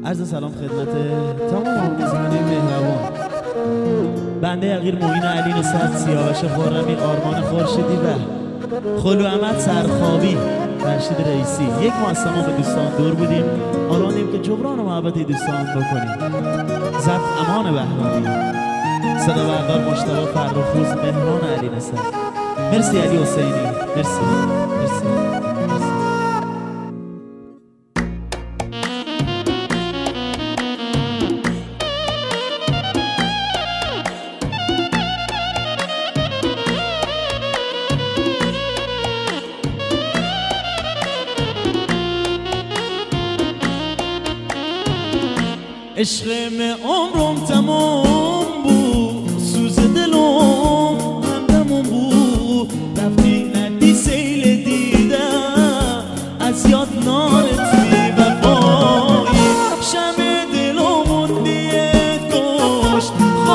عرض سلام خدمت تمام آموزگاران مهربان. بنده یقیر معین علی نصرت، سیاوش خرمی، آرمان خورشیدی و خلو احمد سرخابی، رشید رئیسی. یک ماه از تمام دوستان دور بودیم، حالا آنیم که جبران و محبت دوستان بکنیم. ضبط امان بهرانی، صدا بردار مجتبی فرخروز، مهران علی نصرت. مرسی علی حسینی، مرسی مرسی. عشقم عمرم تمام بود، سوز دلم همدمون بود. رفتی ندی سیل دیدم، از یاد نارت بی وفایی. شمع دلمون دیت کشت،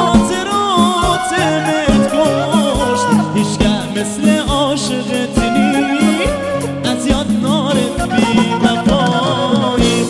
خاطراتمت کشت. هیچگه مثل عاشقت نی، از یاد نارت بی وفایی.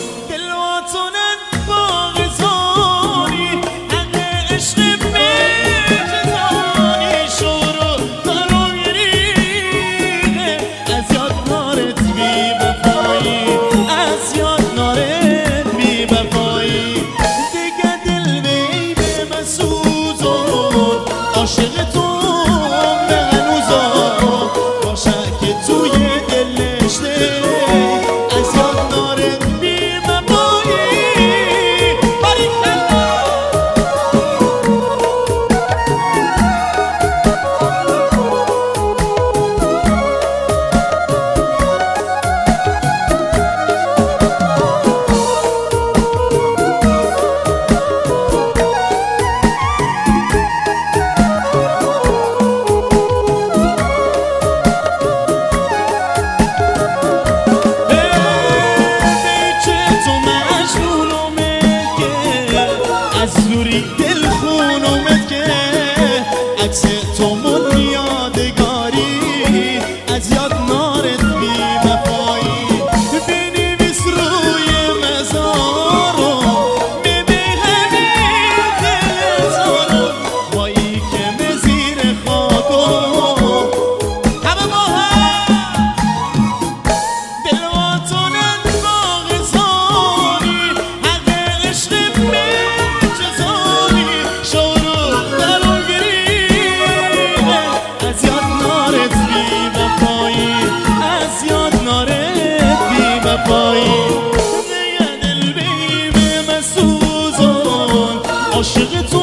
عاشق تو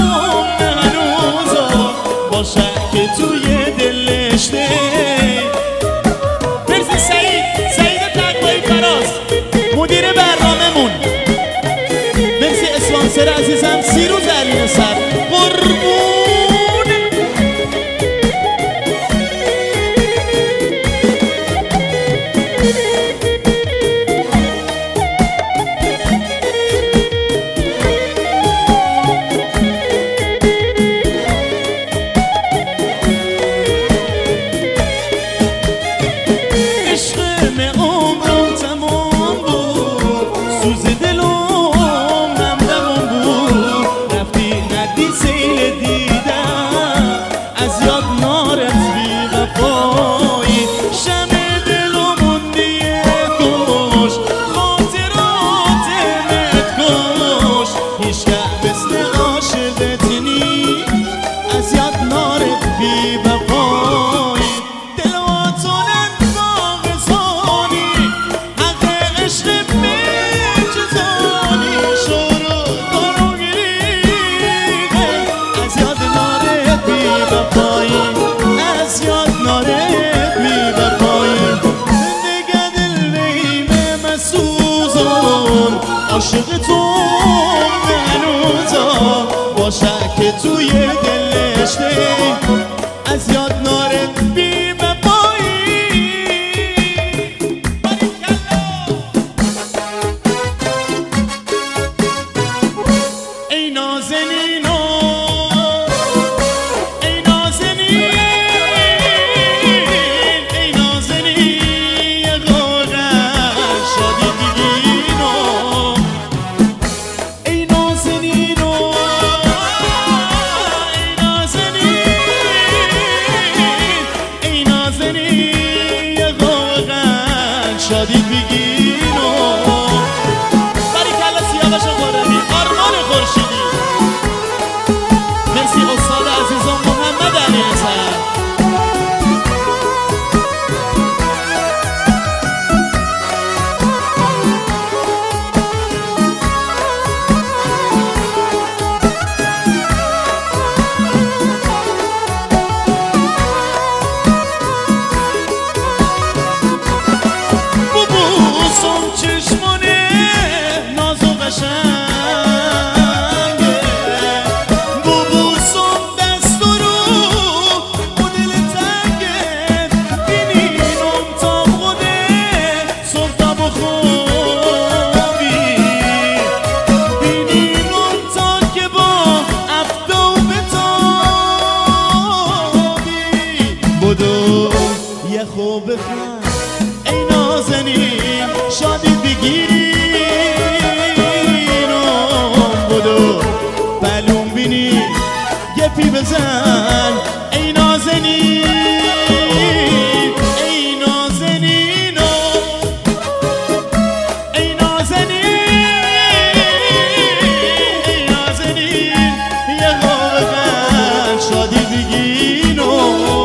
هنوزا باشه که توی دلشته. مرسی سعید تقوایی فراز، مدیر برنامه‌مون. مرسی اسپانسر عزیزم سیروز علی نصرت، قربون. عاشق تو هنوزا باشه که توی دلشته، از یاد ناره بی وفایی. ای نازنینا ای نازنین ای نازنین، یه غاغر شادی دیگینو بیگینو باریکلا سیاوش خرمی آرمان خورشیدی مرسی استاد عزیزم محمد علی حسن خوب بخند ای نازنین شادی بگیرینم بدو بلوم بینی گپی بزن ای نازنین ای نازنینم ای نازنین ای نازنین یه خوب بخند شادی بگیرینم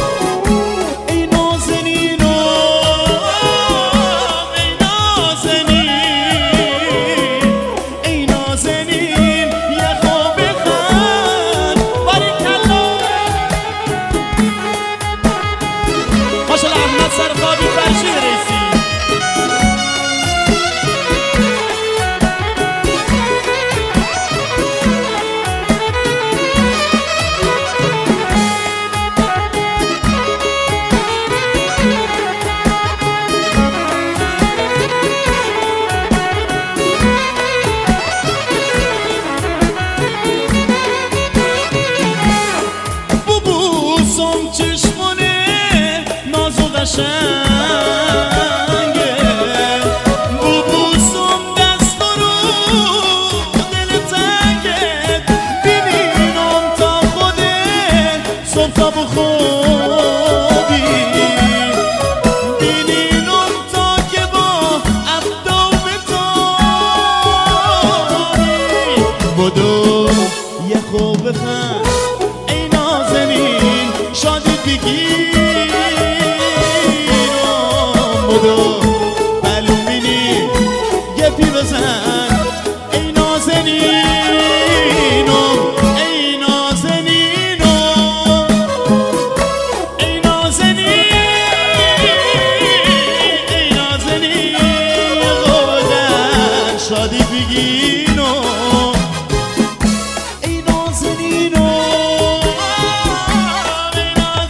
سرخابی فرشید رئیسی ببوسم چشمونه نازو قشنگه ببوسم دست رو دل تنگت ببینم تا خودت صبح تا بخوابی ببینم تا که با ابدا بتابی بدو یه خوب بخند ای نازنین شادی بگیر بدو بلوم بینی گپی بزن ای نازنینم ای نازنینم ای نازنین ای نازنین غودن شادی بگینم ای نازنینم ای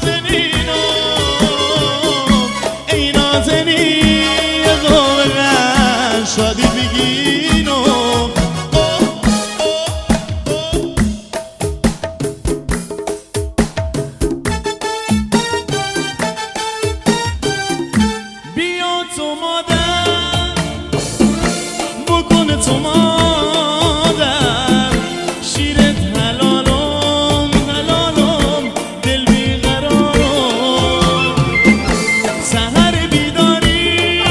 نازنینم ای نازنین غودن شادی بگینم بیا تو مادر بکنه تو مادر شیرت حلالم حلالم دل بیقرارم سحر بیداری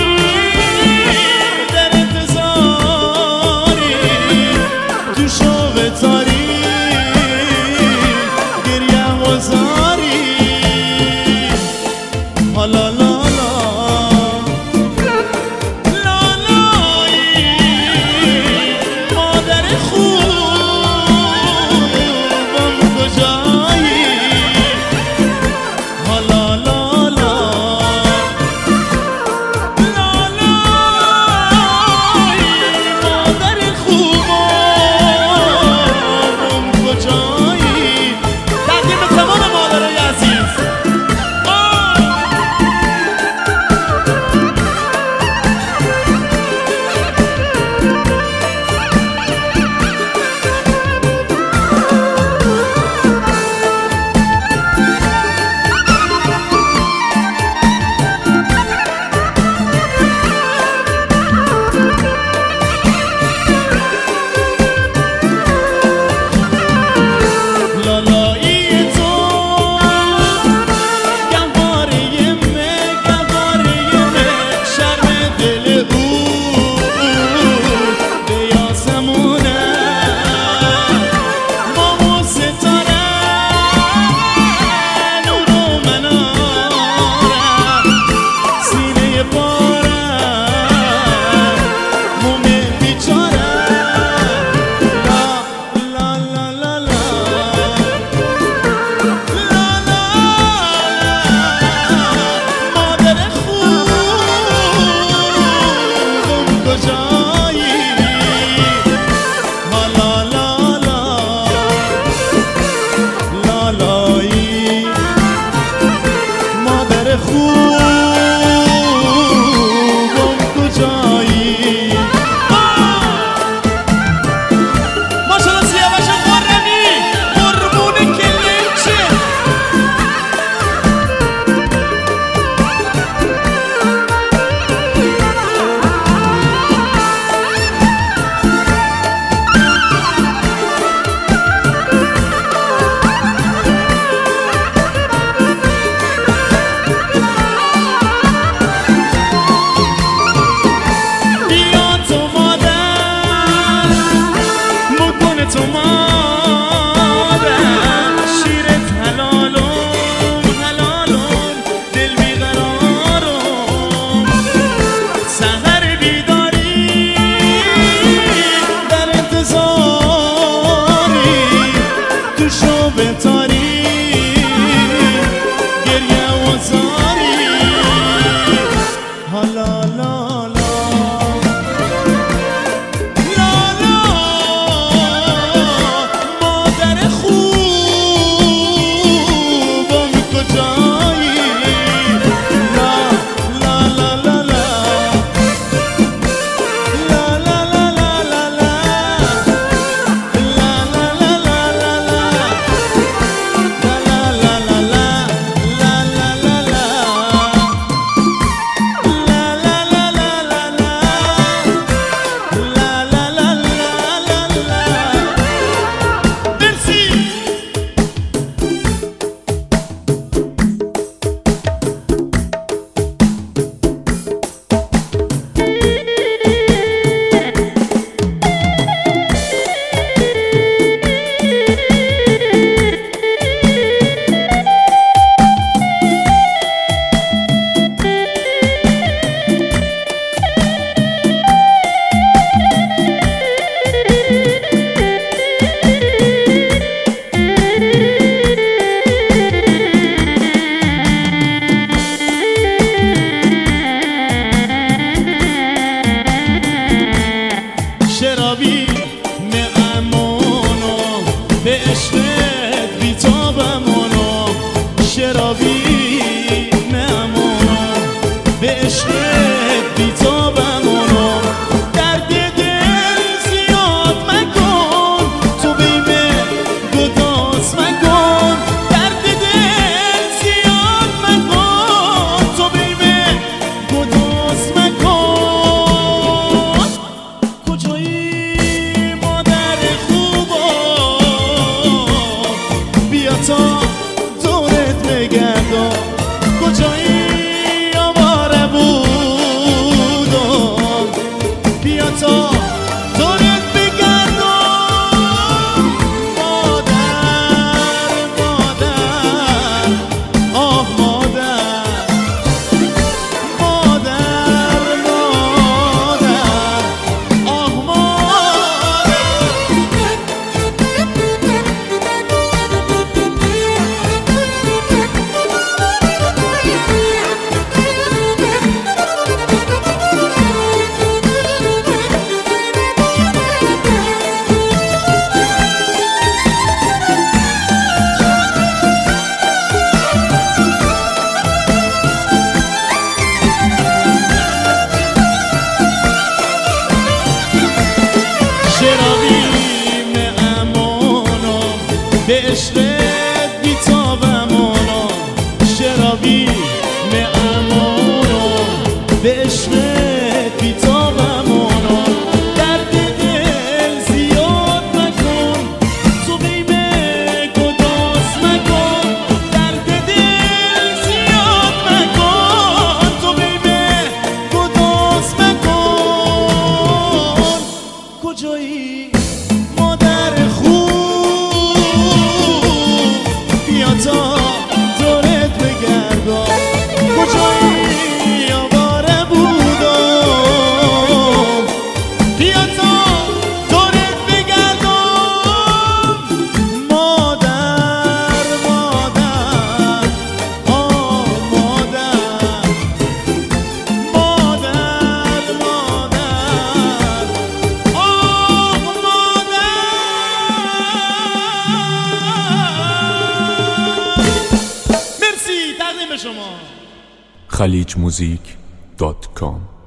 در انتظاری تو شوق تاری گریه و زاری حالا لا لا لالایی به عشقت بیتابم اونم درد دل زیاد مکن تو بیمه گداز مکن درد دل زیاد مکن تو بیمه گداز مکن کجایی مادر خوبا بیا تا دورت بگردم کجایی آواره بودم بیا تا دورت بگردم مادر مادر آه مادر مادر مادر آه مادر شرابیم امانم به عشقت بیتابم اونم شرابیم امانم به عشقت بیتابم اونم درد دل زیاد مکن تو بیمه گداز مکن درد دل زیاد مکن تو بیمه گداز مکن کجایی مادر خوب بیا تا دورت بگردم کجایی آواره بودم بیا تا دورت بگردم مادر مادر آه مادر مادر مادر آه مادر مرسی تقدیم شما khaleejmusic.com